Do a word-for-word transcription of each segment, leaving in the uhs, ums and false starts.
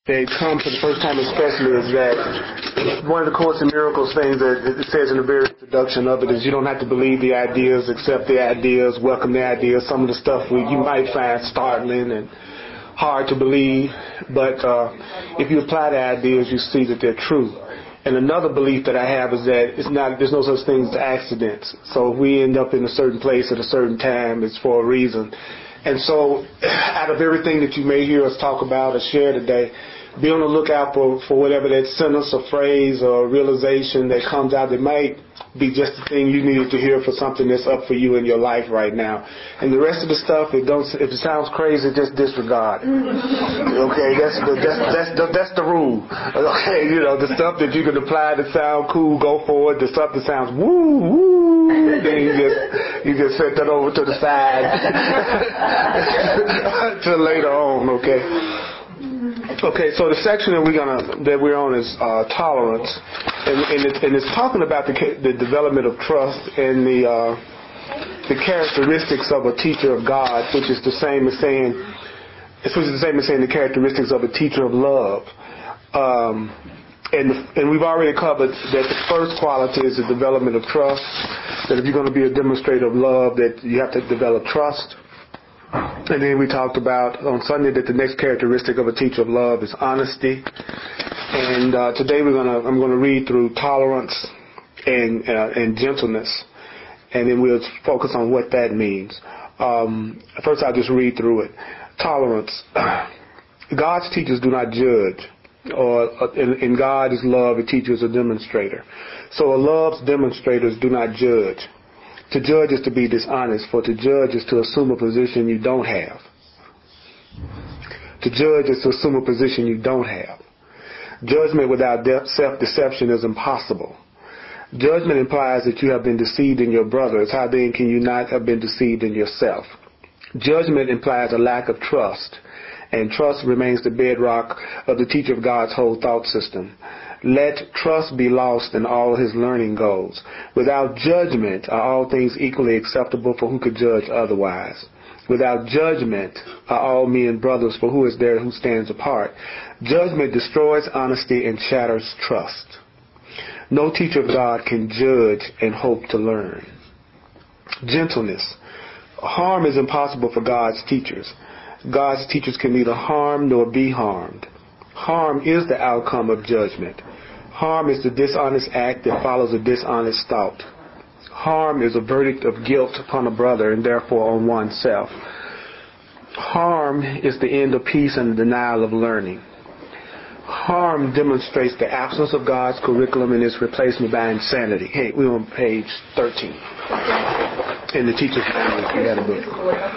they come for the first time especially is that one of the Course in Miracles things that it says in the very introduction of it is you don't have to believe the ideas, accept the ideas, welcome the ideas. Some of the stuff we, you might find startling and hard to believe, but uh, if you apply the ideas, you see that they're true. And another belief that I have is that it's not, there's no such thing as accidents. So if we end up in a certain place at a certain time, it's for a reason. And so out of everything that you may hear us talk about or share today, be on the lookout for, for whatever that sentence or phrase or realization that comes out that might be just the thing you needed to hear for something that's up for you in your life right now. And the rest of the stuff, it don't, if it sounds crazy, just disregard it. Okay, that's the, that's, that's, the, that's the rule. Okay, you know, the stuff that you can apply that sound cool, go for it. The stuff that sounds woo, woo, then you just, you just set that over to the side until later on, okay? Okay, so the section that we're gonna that we're on is uh, tolerance, and, and, it, and it's talking about the, the development of trust and the uh, the characteristics of a teacher of God, which is the same as saying, which is the same as saying the characteristics of a teacher of love. Um, and and we've already covered that the first quality is the development of trust. That if you're going to be a demonstrator of love, that you have to develop trust. And then we talked about on Sunday that the next characteristic of a teacher of love is honesty. And uh, today we're gonna I'm gonna read through tolerance and uh, and gentleness, and then we'll focus on what that means. Um, first, I'll just read through it. Tolerance. God's teachers do not judge, or uh, in, in God is love. A teacher is a demonstrator. So a love's demonstrators do not judge. To judge is to be dishonest, for to judge is to assume a position you don't have. To judge is to assume a position you don't have. Judgment without de- self-deception is impossible. Judgment implies that you have been deceived in your brothers. How then can you not have been deceived in yourself? Judgment implies a lack of trust, and trust remains the bedrock of the teacher of God's whole thought system. Let trust be lost in all his learning goals. Without judgment are all things equally acceptable, for who could judge otherwise? Without judgment are all men brothers, for who is there who stands apart? Judgment destroys honesty and shatters trust. No teacher of God can judge and hope to learn. Gentleness. Harm is impossible for God's teachers. God's teachers can neither harm nor be harmed. Harm is the outcome of judgment. Harm is the dishonest act that follows a dishonest thought. Harm is a verdict of guilt upon a brother and therefore on oneself. Harm is the end of peace and the denial of learning. Harm demonstrates the absence of God's curriculum and its replacement by insanity. Hey, we're on page thirteen. In the teacher's manual, we had a book.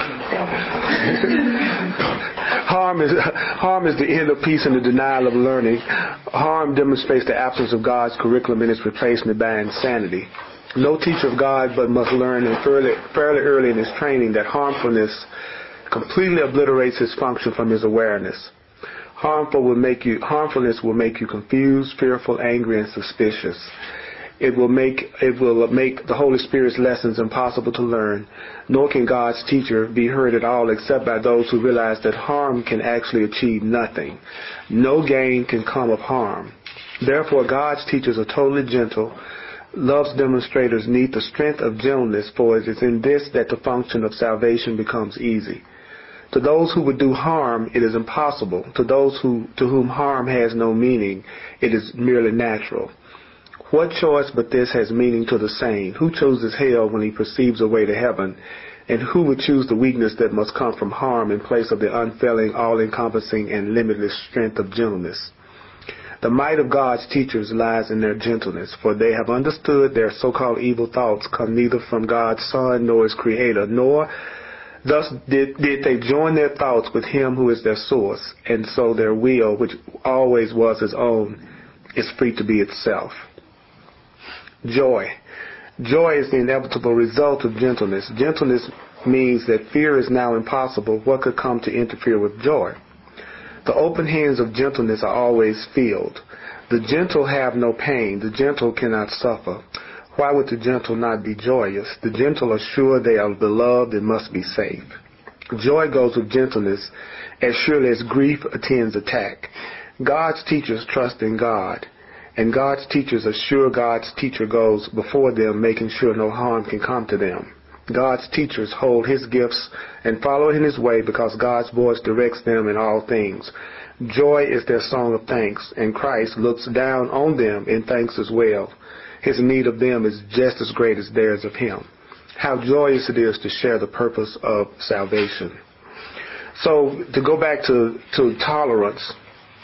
Harm is harm is the end of peace and the denial of learning. Harm demonstrates the absence of God's curriculum and its replacement by insanity. No teacher of God but must learn in fairly, fairly early in his training that harmfulness completely obliterates his function from his awareness. Harmful will make you harmfulness will make you confused, fearful, angry, and suspicious. It will make it will make the Holy Spirit's lessons impossible to learn, nor can God's teacher be heard at all except by those who realize that harm can actually achieve nothing. No gain can come of harm. Therefore, God's teachers are totally gentle. Love's demonstrators need the strength of gentleness, for it is in this that the function of salvation becomes easy. To those who would do harm, it is impossible. To those who to whom harm has no meaning, it is merely natural. What choice but this has meaning to the sane? Who chooses hell when he perceives a way to heaven? And who would choose the weakness that must come from harm in place of the unfailing, all-encompassing, and limitless strength of gentleness? The might of God's teachers lies in their gentleness, for they have understood their so-called evil thoughts come neither from God's Son nor his Creator, nor thus did, did they join their thoughts with him who is their source, and so their will, which always was his own, is free to be itself. Joy. Joy is the inevitable result of gentleness. Gentleness means that fear is now impossible. What could come to interfere with joy? The open hands of gentleness are always filled. The gentle have no pain. The gentle cannot suffer. Why would the gentle not be joyous? The gentle are sure they are beloved and must be safe. Joy goes with gentleness as surely as grief attends attack. God's teachers trust in God, and God's teachers assure God's teacher goes before them, making sure no harm can come to them. God's teachers hold his gifts and follow in his way because God's voice directs them in all things. Joy is their song of thanks, and Christ looks down on them in thanks as well. His need of them is just as great as theirs of him. How joyous it is to share the purpose of salvation. So to go back to, to tolerance,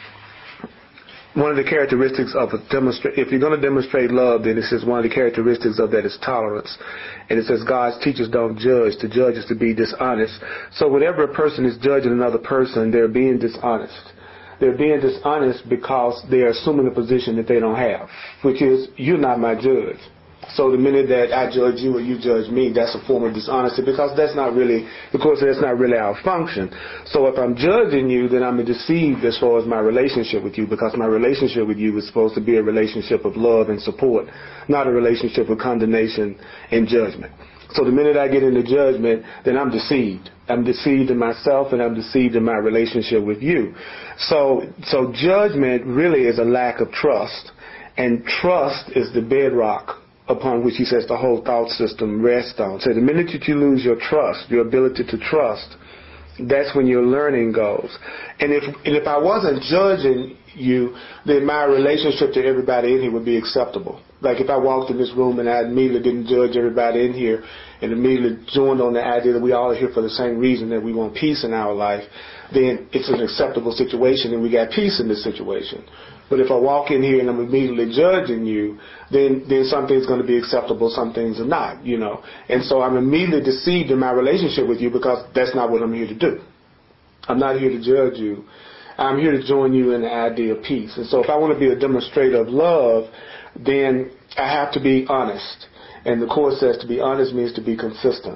one of the characteristics of a demonstrate, if you're going to demonstrate love, then it says one of the characteristics of that is tolerance. And it says God's teachers don't judge. To judge is to be dishonest. So whenever a person is judging another person, they're being dishonest. They're being dishonest because they're assuming a position that they don't have, which is, you're not my judge. So the minute that I judge you or you judge me, that's a form of dishonesty, because that's not really, of course, that's not really our function. So if I'm judging you, then I'm deceived as far as my relationship with you, because my relationship with you is supposed to be a relationship of love and support, not a relationship of condemnation and judgment. So the minute I get into judgment, then I'm deceived. I'm deceived in myself, and I'm deceived in my relationship with you. So, so judgment really is a lack of trust, and trust is the bedrock upon which he says the whole thought system rests on. So the minute that you lose your trust, your ability to trust, that's when your learning goes. And if and if I wasn't judging you, then my relationship to everybody in here would be acceptable. Like if I walked in this room and I immediately didn't judge everybody in here and immediately joined on the idea that we all are here for the same reason, that we want peace in our life, then it's an acceptable situation and we got peace in this situation. But if I walk in here and I'm immediately judging you, then then some things are going to be acceptable, some things are not, you know. And so I'm immediately deceived in my relationship with you, because that's not what I'm here to do. I'm not here to judge you. I'm here to join you in the idea of peace. And so if I want to be a demonstrator of love, then I have to be honest. And the Course says to be honest means to be consistent.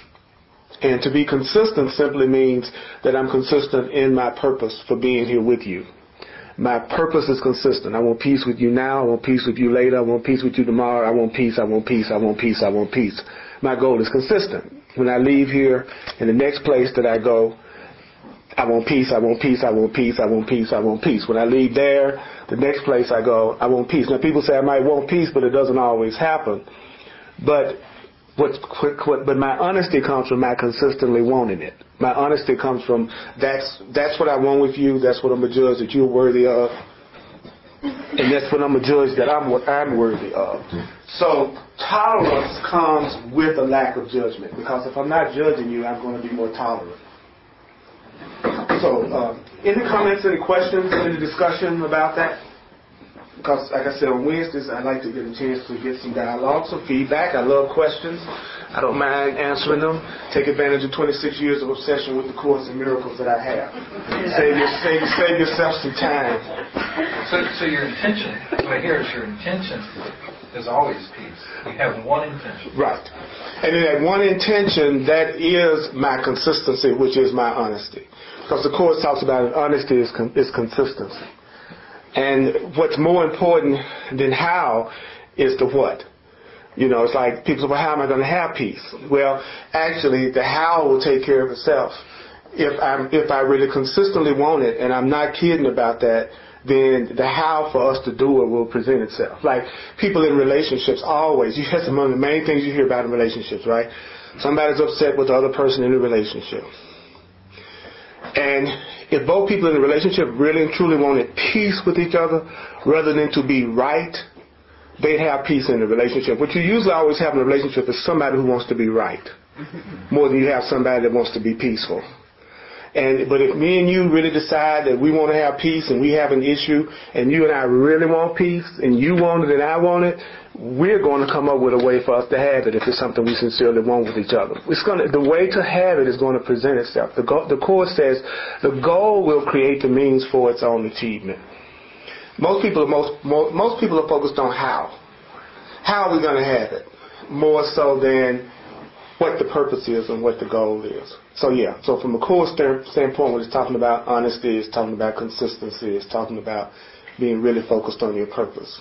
And to be consistent simply means that I'm consistent in my purpose for being here with you. My purpose is consistent. I want peace with you now. I want peace with you later. I want peace with you tomorrow. I want peace. I want peace. I want peace. I want peace. My goal is consistent. When I leave here, in the next place that I go, I want peace. I want peace. I want peace. I want peace. I want peace. When I leave there, the next place I go, I want peace. Now people say I might want peace, but it doesn't always happen. But What, what, but my honesty comes from my consistently wanting it. My honesty comes from that's that's what I want with you. That's what I'm a judge that you're worthy of, and that's what I'm a judge that I'm what I'm worthy of. So tolerance comes with a lack of judgment, because if I'm not judging you, I'm going to be more tolerant. So, uh, any comments, any questions, any discussion about that? Because, like I said, on Wednesdays, I like to get a chance to get some dialogue, some feedback. I love questions. I don't mind answering them. Take advantage of twenty-six years of obsession with the Course and miracles that I have. Save, your, save, save yourself some time. So, so your intention, what I hear is your intention is always peace. You have one intention. Right. And in that one intention, that is my consistency, which is my honesty. Because the Course talks about it, honesty is, con- is consistency. And what's more important than how is the what. You know, it's like people say, well, how am I going to have peace? Well, actually, the how will take care of itself. If I'm, if I really consistently want it, and I'm not kidding about that, then the how for us to do it will present itself. Like people in relationships always, you that's one of the main things you hear about in relationships, right? Somebody's upset with the other person in the relationship. And if both people in the relationship really and truly wanted peace with each other rather than to be right, they'd have peace in the relationship. What you usually always have in a relationship is somebody who wants to be right more than you have somebody that wants to be peaceful. And but if me and you really decide that we want to have peace and we have an issue and you and I really want peace and you want it and I want it, we're going to come up with a way for us to have it if it's something we sincerely want with each other. It's going to, the way to have it is going to present itself. The, go, the Course says the goal will create the means for its own achievement. Most people are most, most, most people are focused on how. How are we going to have it? More so than what the purpose is and what the goal is. So yeah, so from a Course standpoint, when it's talking about honesty, it's talking about consistency, it's talking about being really focused on your purpose.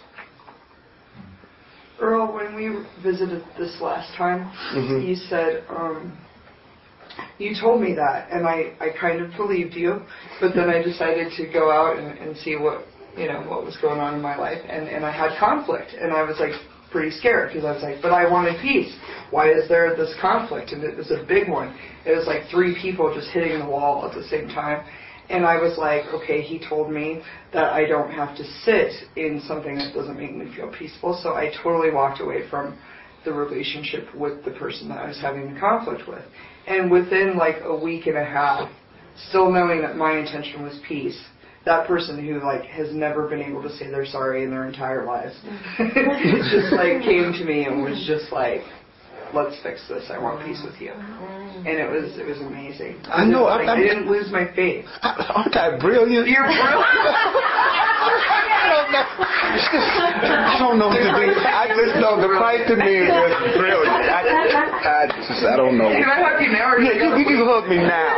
Earl, when we visited this last time, mm-hmm. you said um, you told me that, and I, I kind of believed you, but then I decided to go out and, and see what, you know, what was going on in my life, and, and I had conflict, and I was like pretty scared, because I was like, but I wanted peace. Why is there this conflict? And it was a big one. It was like three people just hitting the wall at the same time. And I was like, okay, he told me that I don't have to sit in something that doesn't make me feel peaceful, so I totally walked away from the relationship with the person that I was having the conflict with. And within like a week and a half, still knowing that my intention was peace, that person who like has never been able to say they're sorry in their entire lives just like came to me and was just like, let's fix this. I want peace with you. And it was it was amazing. I know. Like, I, I didn't lose my faith. Aren't I brilliant? You're brilliant. I don't know. I don't know what to do. I just know the fight to me is just brilliant. I, I just I don't know. Can I hug you now? Or yeah, you, you can hug me now.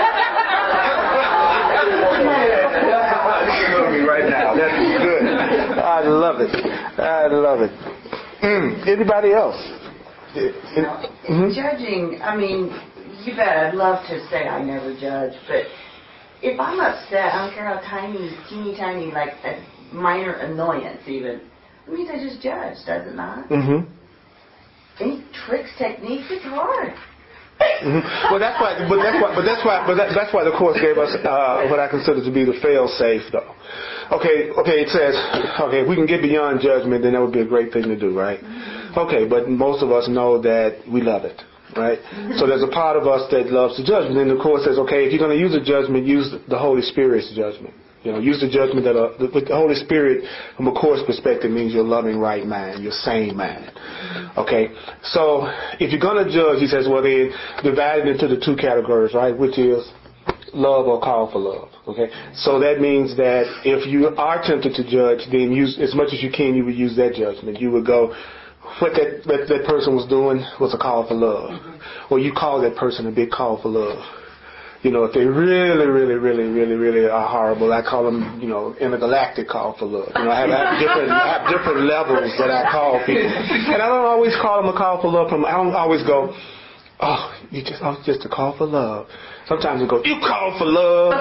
You can hug me right now. That's good. I love it. I love it. Mm. Anybody else? Mm-hmm. Judging, I mean, you bet I'd love to say I never judge, but if I'm upset, I don't care how tiny, teeny tiny, like a minor annoyance even, it means I just judge, does it not? Mm-hmm. Any tricks, techniques, it's hard. Mm-hmm. Well, that's why, but that's why, but that's why, but that, that's why the course gave us uh, what I consider to be the fail-safe, though. Okay, okay, it says, okay, if we can get beyond judgment, then that would be a great thing to do, right? Mm-hmm. Okay, but most of us know that we love it, right? Mm-hmm. So there's a part of us that loves the judgment, and the course says, okay, if you're going to use a judgment, use the Holy Spirit's judgment. You know, use the judgment that uh, the, the Holy Spirit, from a course perspective, means your loving right mind, your sane mind. Okay, so if you're going to judge, he says, well, then divide it into the two categories, right, which is love or call for love. Okay, so that means that if you are tempted to judge, then use as much as you can. You would use that judgment. You would go, what that that, that person was doing was a call for love, mm-hmm. or you call that person a big call for love. You know, if they really, really, really, really, really are horrible, I call them, you know, intergalactic call for love. You know, I have, I have different, I have different levels that I call people, and I don't always call them a call for love. From I don't always go, oh, you just, oh, just a call for love. Sometimes I go, you call for love,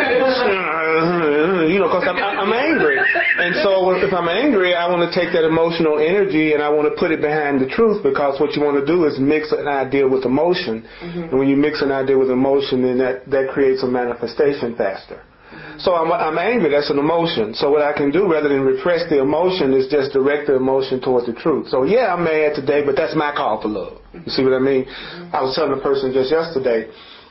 you know, because I'm, I'm angry, and so if I'm angry, I want to take that emotional energy and I want to put it behind the truth, because what you want to do is mix an idea with emotion, mm-hmm. and when you mix an idea with emotion, then that, that creates a manifestation faster. Mm-hmm. So I'm, I'm angry, that's an emotion. So what I can do, rather than repress the emotion, is just direct the emotion towards the truth. So yeah, I'm mad today, but that's my call for love. You see what I mean? Mm-hmm. I was telling a person just yesterday,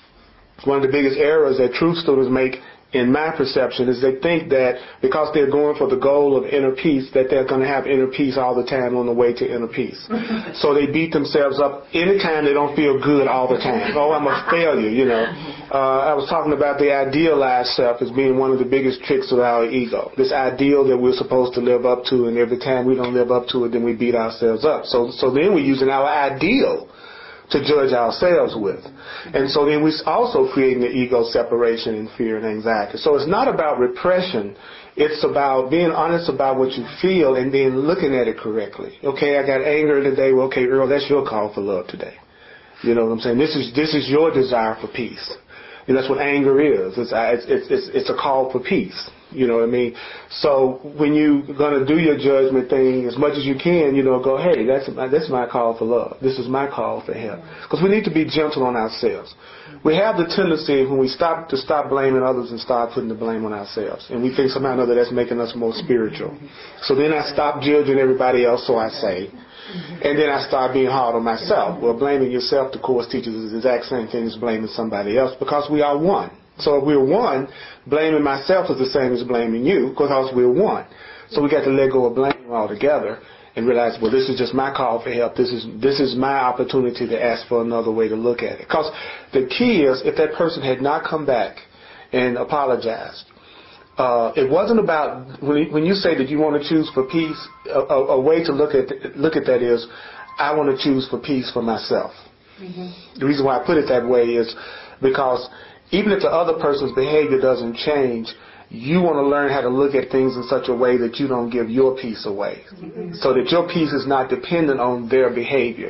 one of the biggest errors that truth students make, in my perception, is they think that because they're going for the goal of inner peace, that they're going to have inner peace all the time on the way to inner peace. So they beat themselves up anytime they don't feel good all the time. Oh, I'm a failure, you know. Uh, I was talking about the idealized self as being one of the biggest tricks of our ego. This ideal that we're supposed to live up to, and every time we don't live up to it, then we beat ourselves up. So, so then we're using our ideal to judge ourselves with. And so then we're also creating the ego separation and fear and anxiety. So it's not about repression. It's about being honest about what you feel and then looking at it correctly. Okay, I got anger today. Well, okay, Earl, that's your call for love today. You know what I'm saying? This is this is your desire for peace. And that's what anger is. It's it's it's it's a call for peace. You know what I mean? So when you're going to do your judgment thing, as much as you can, you know, go, hey, that's my, that's my call for love. This is my call for help. Because we need to be gentle on ourselves. We have the tendency when we stop to stop blaming others and start putting the blame on ourselves. And we think somehow or another that's making us more spiritual. So then I stop judging everybody else, so I say. And then I start being hard on myself. Well, blaming yourself, the Course teaches, is the exact same thing as blaming somebody else, because we are one. So if we're one, blaming myself is the same as blaming you, because we're one. So we got to let go of blaming altogether and realize, well, this is just my call for help. This is this is my opportunity to ask for another way to look at it. Because the key is, if that person had not come back and apologized, uh, it wasn't about, when you, when you say that you want to choose for peace, a, a, a way to look at look at that is, I want to choose for peace for myself. Mm-hmm. The reason why I put it that way is because even if the other person's behavior doesn't change, you want to learn how to look at things in such a way that you don't give your peace away. Mm-hmm. So that your peace is not dependent on their behavior.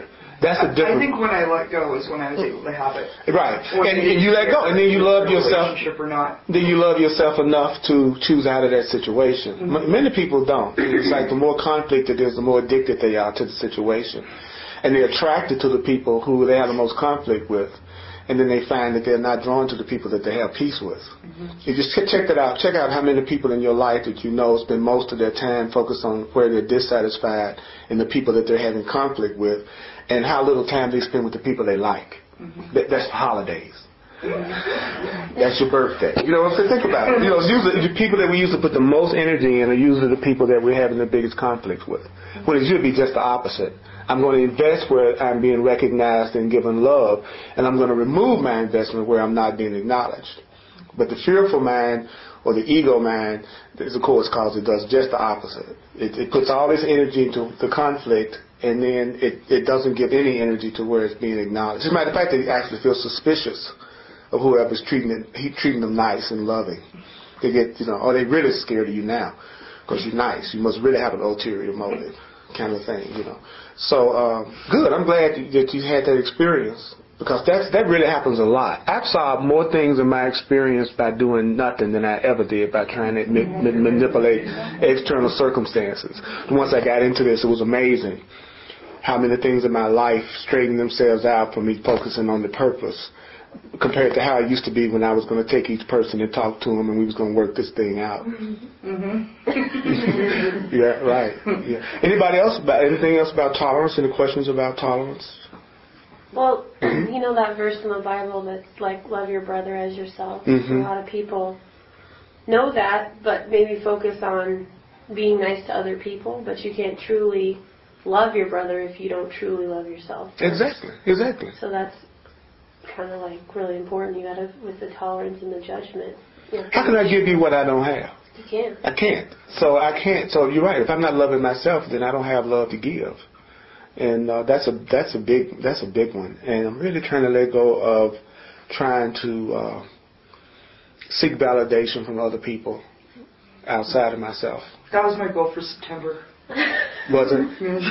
That's a different. I think when I let go is when I was able to have it. Right, When and, and you let go, and then you love yourself. Relationship or not. Then you love yourself enough to choose out of that situation. Mm-hmm. M- many people don't. It's like the more conflict it is, the more addicted they are to the situation, and they're attracted to the people who they have the most conflict with. And then they find that they're not drawn to the people that they have peace with. Mm-hmm. You just check that out. Check out how many people in your life that you know spend most of their time focused on where they're dissatisfied and the people that they're having conflict with, and how little time they spend with the people they like. Mm-hmm. That, that's holidays. Mm-hmm. That's your birthday. You know what I'm saying? Think about it. You know, it's usually the people that we usually put the most energy in are usually the people that we're having the biggest conflicts with. When it should be just the opposite. I'm going to invest where I'm being recognized and given love, and I'm going to remove my investment where I'm not being acknowledged. But the fearful mind or the ego mind, as the Course calls it, does just the opposite. It, it puts all this energy into the conflict, and then it, it doesn't give any energy to where it's being acknowledged. As a matter of fact, it actually feels suspicious of whoever's treating it, he, treating them nice and loving. They get, you know, oh, they're really scared of you now because you're nice. You must really have an ulterior motive, kind of thing, you know. So, um, good. I'm glad that you had that experience, because that's, that really happens a lot. I've solved more things in my experience by doing nothing than I ever did by trying to ma- ma- manipulate external circumstances. Once I got into this, it was amazing how many things in my life straightened themselves out from me focusing on the purpose, compared to how it used to be when I was going to take each person and talk to them and we was going to work this thing out. Mm-hmm. Yeah, right. Yeah. Anybody else about anything else about tolerance? Any questions about tolerance? Well, you know that verse in the Bible that's like, love your brother as yourself. Mm-hmm. A lot of people know that, but maybe focus on being nice to other people, but you can't truly love your brother if you don't truly love yourself. Exactly, exactly. So that's kind of like really important. You gotta, with the tolerance and the judgment. You know, how can I give you what I don't have? You can't. I can't. So I can't. So you're right. If I'm not loving myself, then I don't have love to give. And uh, that's a that's a big that's a big one. And I'm really trying to let go of trying to uh, seek validation from other people outside of myself. That was my goal for September. Was it?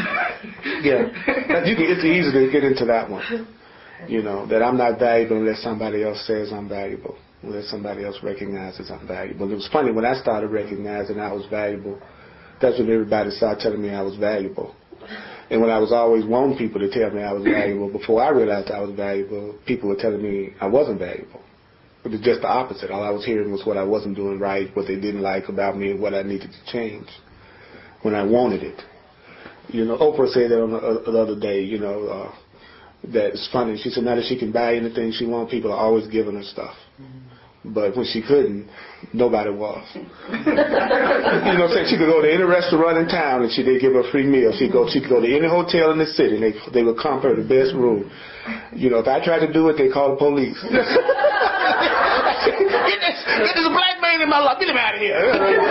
Yeah. You can, it's easy to get into that one. You know, that I'm not valuable unless somebody else says I'm valuable, unless somebody else recognizes I'm valuable. And it was funny, when I started recognizing I was valuable, that's when everybody started telling me I was valuable. And when I was always wanting people to tell me I was valuable, before I realized I was valuable, people were telling me I wasn't valuable. It was just the opposite. All I was hearing was what I wasn't doing right, what they didn't like about me, and what I needed to change when I wanted it. You know, Oprah said that on the, the other day, you know, uh, that it's funny. She said now that she can buy anything she wants, people are always giving her stuff. Mm-hmm. But when she couldn't, nobody was. You know what I'm saying? She could go to any restaurant in town and she did give her a free meal. She go, she could go to any hotel in the city and they they would comp her the best room. You know, if I tried to do it, they call the police. Get this, get this black man in my life. Get him out of here.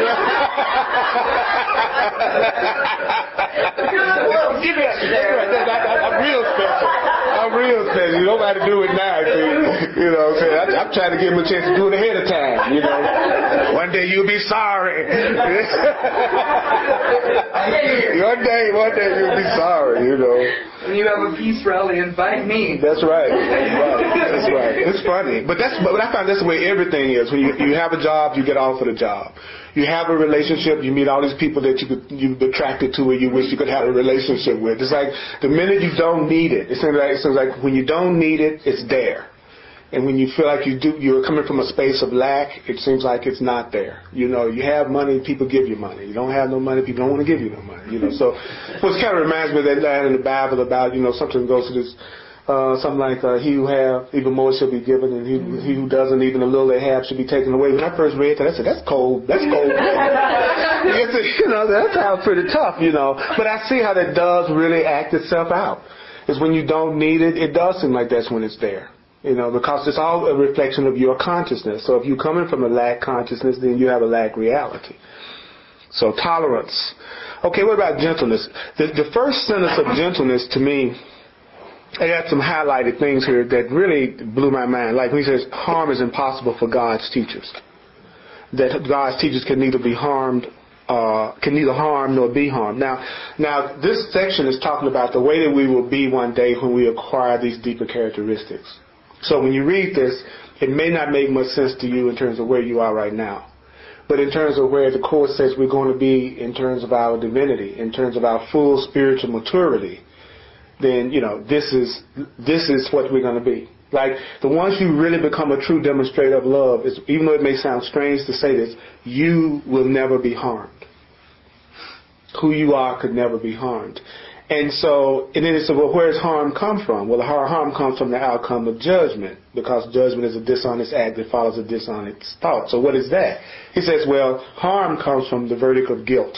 Get me out of here. I'm real special. I'm real special. You don't know how to do it now. See? You know what I'm saying? I, I'm trying to give him a chance to do it ahead of time. You know, one day you'll be sorry. one day, one day you'll be sorry. You know. When you have a peace rally, invite me. That's right. That's right. That's right. It's funny, but that's but I find that's the way everything is. When you you have a job, you get offered a job. You have a relationship, you meet all these people that you could you're attracted to, or you wish you could have a relationship with. It's like the minute you don't need it, it seems like it seems like when you don't need it, it's there. And when you feel like you do, you're coming from a space of lack, it seems like it's not there. You know, you have money, people give you money. You don't have no money, people don't want to give you no money. You know, so which kind of reminds me of that line in the Bible about, you know, something goes to this, uh, something like, uh, he who have, even more shall be given, and he, mm-hmm. he who doesn't, even a little they have, should be taken away. When I first read that, I said, that's cold. That's cold. You know, that sounds pretty tough, you know. But I see how that does really act itself out. Is when you don't need it, it does seem like that's when it's there. You know, because it's all a reflection of your consciousness. So if you're coming from a lack consciousness, then you have a lack reality. So tolerance. Okay, what about gentleness? The, the first sentence of gentleness to me, I got some highlighted things here that really blew my mind. Like when he says, harm is impossible for God's teachers. That God's teachers can neither be harmed uh, can neither harm nor be harmed. Now, now this section is talking about the way that we will be one day when we acquire these deeper characteristics. So when you read this, it may not make much sense to you in terms of where you are right now. But in terms of where the Course says we're going to be in terms of our divinity, in terms of our full spiritual maturity, then, you know, this is this is what we're going to be. Like, the ones who really become a true demonstrator of love, is, even though it may sound strange to say this, you will never be harmed. Who you are could never be harmed. And so, and then it said, well, where does harm come from? Well, the harm comes from the outcome of judgment, because judgment is a dishonest act that follows a dishonest thought. So what is that? He says, well, harm comes from the verdict of guilt.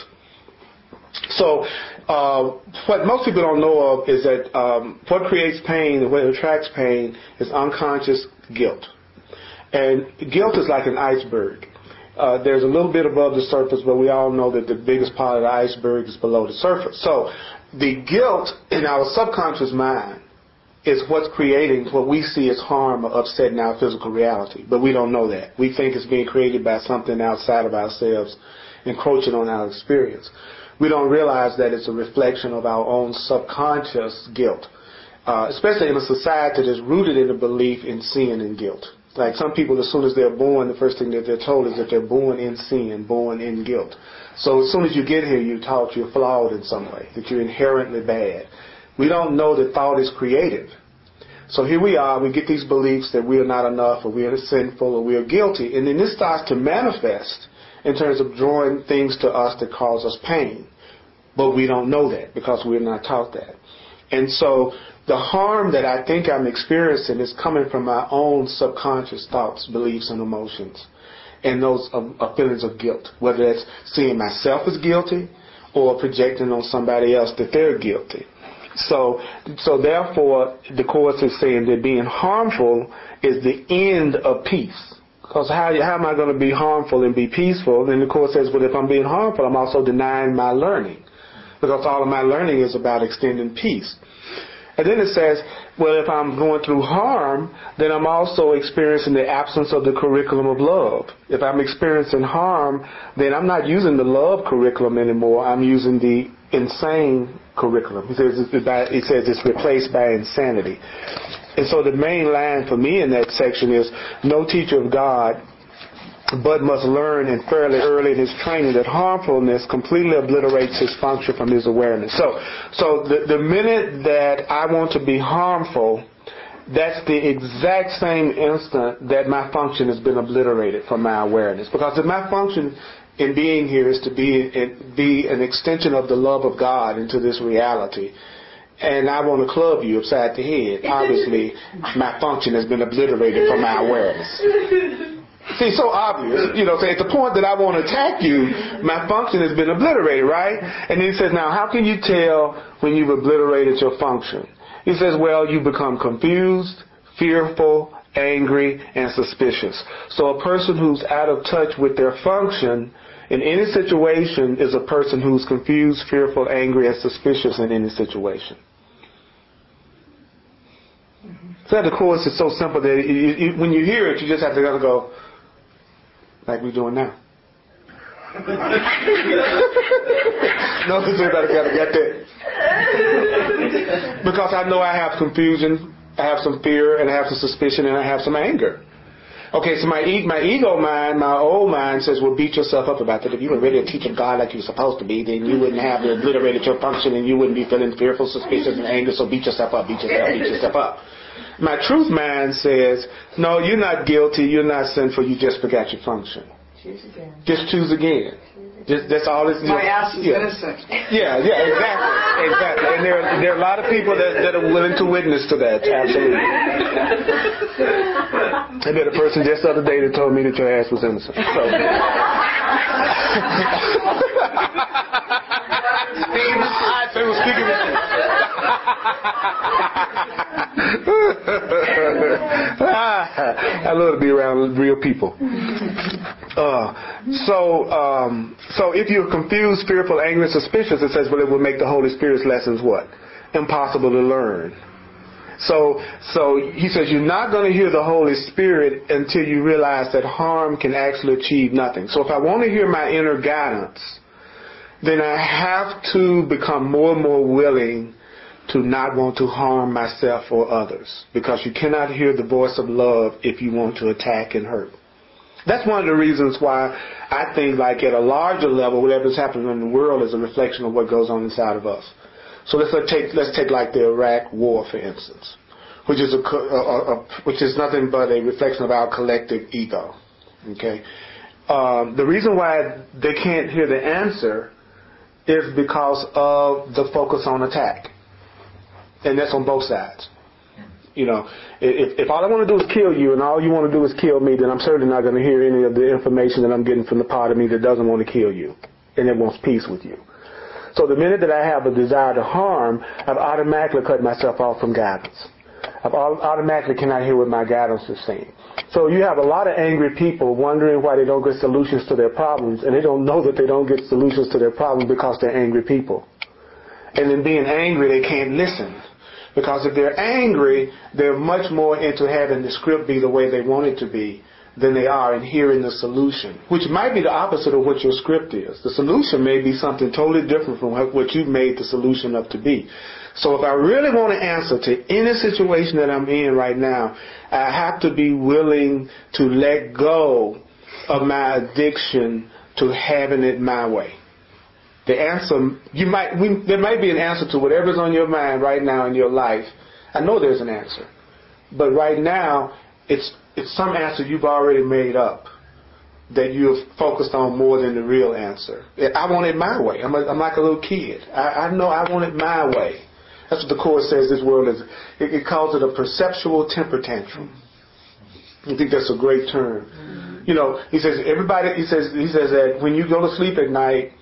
So uh, what most people don't know of is that um, what creates pain and what attracts pain is unconscious guilt. And guilt is like an iceberg. Uh, there's a little bit above the surface, but we all know that the biggest part of the iceberg is below the surface. So the guilt in our subconscious mind is what's creating what we see as harm or upset in our physical reality. But we don't know that. We think it's being created by something outside of ourselves, encroaching on our experience. We don't realize that it's a reflection of our own subconscious guilt, uh, especially in a society that's rooted in the belief in sin and guilt. Like, some people, as soon as they're born, the first thing that they're told is that they're born in sin, born in guilt. So as soon as you get here, you're taught you're flawed in some way, that you're inherently bad. We don't know that thought is creative. So here we are, we get these beliefs that we are not enough, or we are sinful, or we are guilty, and then this starts to manifest in terms of drawing things to us that cause us pain. But we don't know that because we're not taught that. And so the harm that I think I'm experiencing is coming from my own subconscious thoughts, beliefs, and emotions, and those uh, uh, feelings of guilt, whether it's seeing myself as guilty or projecting on somebody else that they're guilty. So, so therefore, the Course is saying that being harmful is the end of peace. Because how, how am I going to be harmful and be peaceful? And the Course says, well, if I'm being harmful, I'm also denying my learning. Because all of my learning is about extending peace. And then it says, well, if I'm going through harm, then I'm also experiencing the absence of the curriculum of love. If I'm experiencing harm, then I'm not using the love curriculum anymore. I'm using the insane curriculum. He says, he says it's replaced by insanity. And so the main line for me in that section is, no teacher of God but must learn in fairly early in his training that harmfulness completely obliterates his function from his awareness. So, so the, the minute that I want to be harmful, that's the exact same instant that my function has been obliterated from my awareness. Because if my function in being here is to be, be an extension of the love of God into this reality, and I want to club you upside the head, obviously my function has been obliterated from my awareness. See, so obvious, you know, so at the point that I want to attack you, my function has been obliterated, right? And then he says, now, how can you tell when you've obliterated your function? He says, well, you become confused, fearful, angry, and suspicious. So a person who's out of touch with their function in any situation is a person who's confused, fearful, angry, and suspicious in any situation. So the Course is so simple that you, you, when you hear it, you just have to go, like we're doing now. Notice everybody got to get that. Because I know I have confusion, I have some fear, and I have some suspicion, and I have some anger. Okay, so my e- my ego mind, my old mind says, well, beat yourself up about that. If you were really a teacher of God like you're supposed to be, then you wouldn't have obliterated your function, and you wouldn't be feeling fearful, suspicious, and angry, so beat yourself up, beat yourself, beat yourself up. My truth mind says, no, you're not guilty, you're not sinful, you just forgot your function. Choose again. Just choose again. Just, that's all it's. My ass is yeah. innocent. Yeah, yeah, exactly, exactly. And there, are, there are a lot of people that, that are willing to witness to that. Absolutely. I met a person just the other day that told me that your ass was innocent. So. They were speaking to me. I love to be around real people. Uh, so, um, so if you're confused, fearful, angry, and suspicious, it says, well, it will make the Holy Spirit's lessons what? Impossible to learn. So, so he says you're not going to hear the Holy Spirit until you realize that harm can actually achieve nothing. So if I want to hear my inner guidance, then I have to become more and more willing to not want to harm myself or others, because you cannot hear the voice of love if you want to attack and hurt. That's one of the reasons why I think, like, at a larger level, whatever's happening in the world is a reflection of what goes on inside of us. So let's, let's take let's take like the Iraq War, for instance, which is a, a, a which is nothing but a reflection of our collective ego. Okay, um, the reason why they can't hear the answer is because of the focus on attack. And that's on both sides. You know, if, if all I want to do is kill you and all you want to do is kill me, then I'm certainly not going to hear any of the information that I'm getting from the part of me that doesn't want to kill you and that wants peace with you. So the minute that I have a desire to harm, I've automatically cut myself off from guidance. I've automatically cannot hear what my guidance is saying. So you have a lot of angry people wondering why they don't get solutions to their problems, and they don't know that they don't get solutions to their problems because they're angry people. And in being angry, they can't listen. Because if they're angry, they're much more into having the script be the way they want it to be than they are in hearing the solution, which might be the opposite of what your script is. The solution may be something totally different from what you've made the solution up to be. So if I really want to answer to any situation that I'm in right now, I have to be willing to let go of my addiction to having it my way. The answer, you might, we, there might be an answer to whatever's on your mind right now in your life. I know there's an answer. But right now, it's it's some answer you've already made up that you're focused on more than the real answer. I want it my way. I'm, a, I'm like a little kid. I, I know I want it my way. That's what the Course says this world is. It, it calls it a perceptual temper tantrum. I think that's a great term. You know, he says everybody, he says, he says that when you go to sleep at night,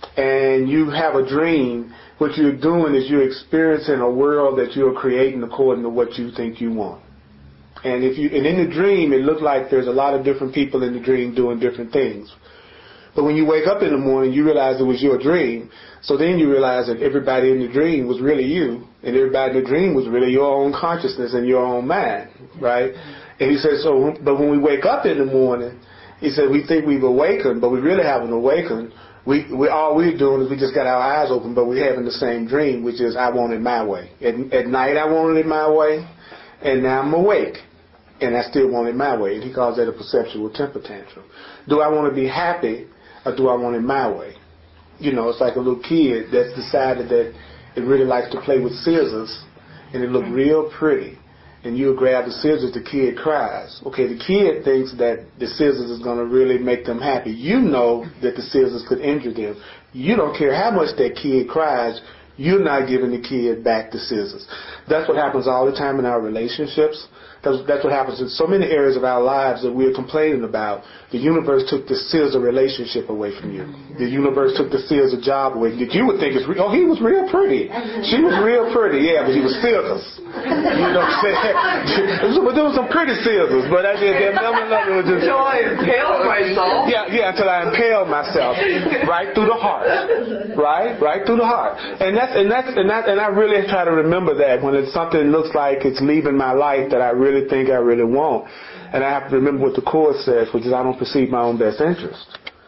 and you have a dream, what you're doing is you're experiencing a world that you're creating according to what you think you want. And if you and in the dream, it looked like there's a lot of different people in the dream doing different things. But when you wake up in the morning, you realize it was your dream. So then you realize that everybody in the dream was really you, and everybody in the dream was really your own consciousness and your own mind, right? And he says, so, but when we wake up in the morning, he said, we think we've awakened, but we really haven't awakened. We, we all we're doing is we just got our eyes open, but we're having the same dream, which is I want it my way. At, at night I wanted it my way, and now I'm awake, and I still want it my way. And he calls that a perceptual temper tantrum. Do I want to be happy, or do I want it my way? You know, it's like a little kid that's decided that it really likes to play with scissors, and it look real pretty. And you grab the scissors, the kid cries. Okay, the kid thinks that the scissors is going to really make them happy. You know that the scissors could injure them. You don't care how much that kid cries, you're not giving the kid back the scissors. That's what happens all the time in our relationships. That's, that's what happens in so many areas of our lives that we're complaining about. The universe took the scissor relationship away from you. The universe took the scissor job away. That you would think is real. Oh, he was real pretty. She was real pretty. Yeah, but he was scissors. You know what I'm saying? But there was some pretty scissors. But I did that. It was just, until I impaled myself. Yeah, yeah, until I impaled myself right through the heart. Right, right through the heart. And that's and that's and that and I really try to remember that when it's something that looks like it's leaving my life that I really really think I really want. And I have to remember what the Course says, which is I don't perceive my own best interest.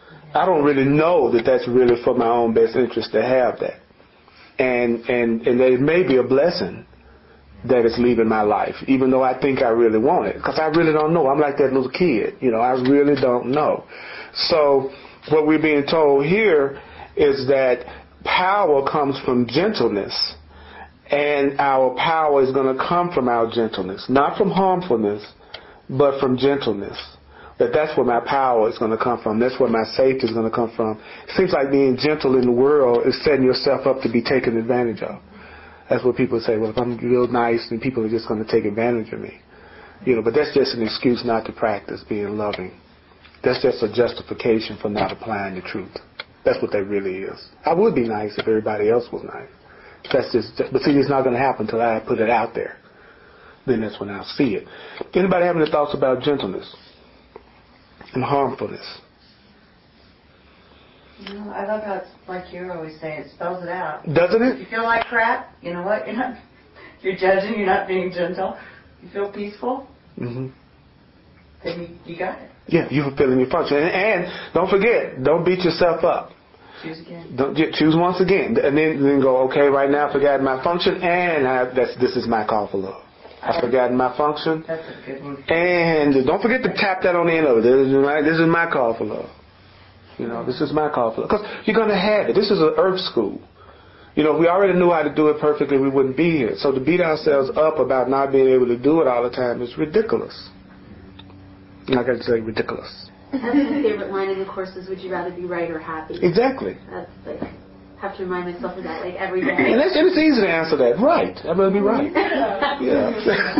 I don't really know that that's really for my own best interest to have that. And and and that it may be a blessing that it's leaving my life, even though I think I really want it. Because I really don't know. I'm like that little kid. You know, I really don't know. So what we're being told here is that power comes from gentleness. And our power is going to come from our gentleness. Not from harmfulness, but from gentleness. That that's where my power is going to come from. That's where my safety is going to come from. It seems like being gentle in the world is setting yourself up to be taken advantage of. That's what people say. Well, if I'm real nice, then people are just going to take advantage of me. You know, but that's just an excuse not to practice being loving. That's just a justification for not applying the truth. That's what that really is. I would be nice if everybody else was nice. That's just, but see, it's not going to happen until I put it out there. Then that's when I'll see it. Anybody have any thoughts about gentleness and harmfulness? You know, I love how it's like you always say, it spells it out. Doesn't it? You feel like crap, you know what? You're not. You're judging. You're not being gentle. You feel peaceful. Mm-hmm. Then you, you got it. Yeah, you're fulfilling your function. And, and don't forget, don't beat yourself up. Choose again. Don't yeah, choose once again, and then then go. Okay, right now I've forgotten my function, and I, that's this is my call for love. I've forgotten my function, That's a good one. and don't forget to tap that on the end of it. This is my, this is my call for love. You know, this is my call for love, because you're gonna have it. This is an earth school. You know, if we already knew how to do it perfectly, we wouldn't be here. So to beat ourselves up about not being able to do it all the time is ridiculous. Like I say, ridiculous. That's my favorite line in the course is, would you rather be right or happy? Exactly. That's like, I have to remind myself of that like every day. And, that's, and it's easy to answer that. Right. I'd rather be right. Yeah.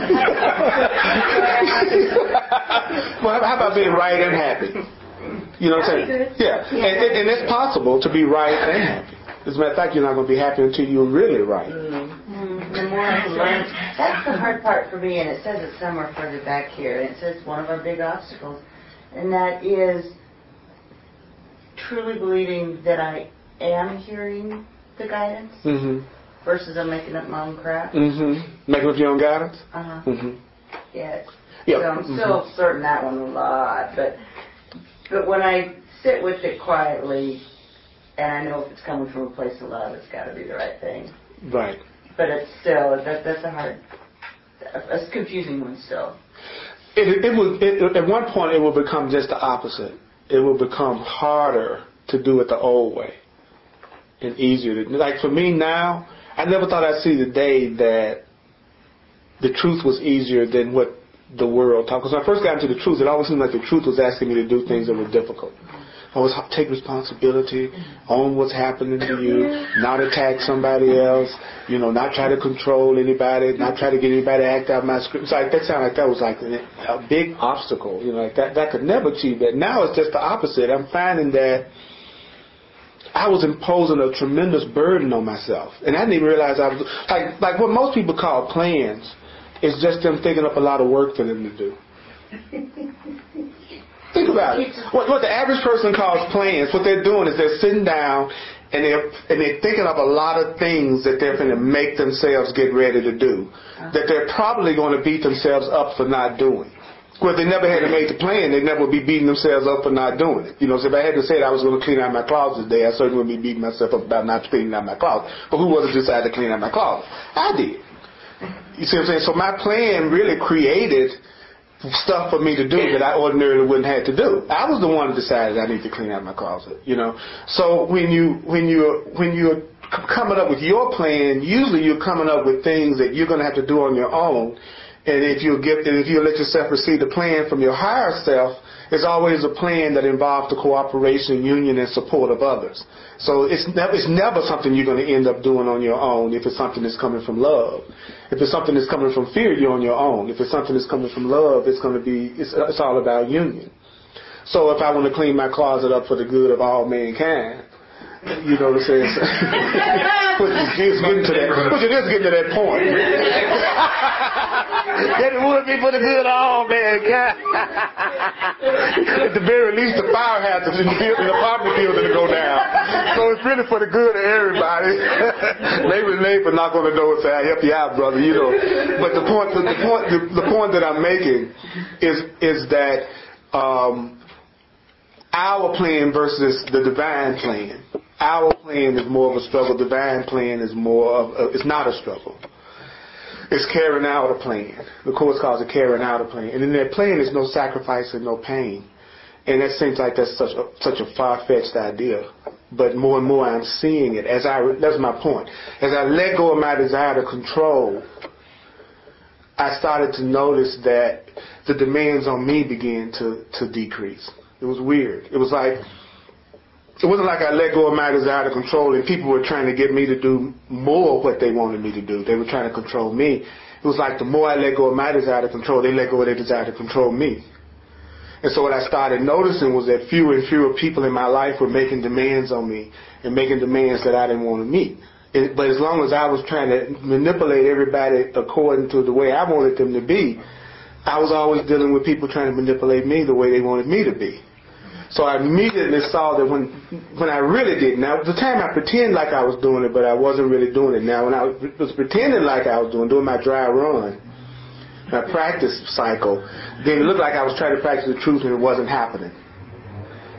Well, how about being right and happy? You know what I'm saying? Yeah. And, and, and it's possible to be right and happy. As a matter of fact, you're not going to be happy until you're really right. Mm-hmm. The more I learn, that's the hard part for me, and it says it somewhere further back here, and it says one of our big obstacles, and that is truly believing that I am hearing the guidance Mm-hmm. versus I'm making up my own crap. Mm-hmm. Making up your own guidance? Uh-huh. Mm-hmm. Yes. Yep. So I'm still mm-hmm. sorting that one a lot, but but when I sit with it quietly, and I know if it's coming from a place of love, it's got to be the right thing. Right. But it's still, that, that's a hard, a confusing one still. It, it will, it, at one point, it will become just the opposite. It will become harder to do it the old way and easier. To, like for me now, I never thought I'd see the day that the truth was easier than what the world taught. Because when I first got into the truth, it always seemed like the truth was asking me to do things that were difficult. Always take responsibility, own what's happening to you, not attack somebody else, you know, not try to control anybody, not try to get anybody to act out my script. It's like, that sounded like that was like a big obstacle, you know, like that, that could never achieve that. Now it's just the opposite. I'm finding that I was imposing a tremendous burden on myself. And I didn't even realize I was, like, like what most people call plans is just them thinking up a lot of work for them to do. Think about it. What, what the average person calls plans, what they're doing is they're sitting down and they're, and they're thinking of a lot of things that they're going to make themselves get ready to do, that they're probably going to beat themselves up for not doing. Well, if they never had to make the plan, they'd never be beating themselves up for not doing it. You know, so if I had to say that I was going to clean out my closet today, I certainly wouldn't be beating myself up about not cleaning out my closet. But who was it decided to clean out my closet? I did. You see what I'm saying? So my plan really created stuff for me to do that I ordinarily wouldn't have to do. I was the one who decided I need to clean out my closet, you know. So when you when you when you're coming up with your plan, usually you're coming up with things that you're going to have to do on your own. And if you give, and if you let yourself receive the plan from your higher self, it's always a plan that involves the cooperation, union, and support of others. So it's never, it's never something you're going to end up doing on your own if it's something that's coming from love. If it's something that's coming from fear, you're on your own. If it's something that's coming from love, it's going to be, it's, it's all about union. So if I want to clean my closet up for the good of all mankind, you know what I'm saying? But you're just getting to that, but you're just getting to that point. That it would be for the good of all mankind. At the very least, the fire hazards in the, build, in the apartment building to go down. So it's really for the good of everybody. Maybe the neighbor not going to know and say, "I help you out, brother," you know. But the point, the, the point, the, the point that I'm making is is that um, our plan versus the divine plan. Our plan is more of a struggle. Divine plan is more of a, it's not a struggle. It's carrying out a plan. The Course calls it carrying out a plan. And in that plan, there's no sacrifice and no pain. And that seems like that's such a, such a far-fetched idea. But more and more I'm seeing it. As I, that's my point. As I let go of my desire to control, I started to notice that the demands on me began to, to decrease. It was weird. It was like, it wasn't like I let go of my desire to control and people were trying to get me to do more of what they wanted me to do. They were trying to control me. It was like the more I let go of my desire to control, they let go of their desire to control me. And so what I started noticing was that fewer and fewer people in my life were making demands on me and making demands that I didn't want to meet. It, but as long as I was trying to manipulate everybody according to the way I wanted them to be, I was always dealing with people trying to manipulate me the way they wanted me to be. So I immediately saw that when when I really did, now at the time I pretended like I was doing it, but I wasn't really doing it. Now when I was pretending like I was doing, doing my dry run, my practice cycle, then it looked like I was trying to practice the truth and it wasn't happening.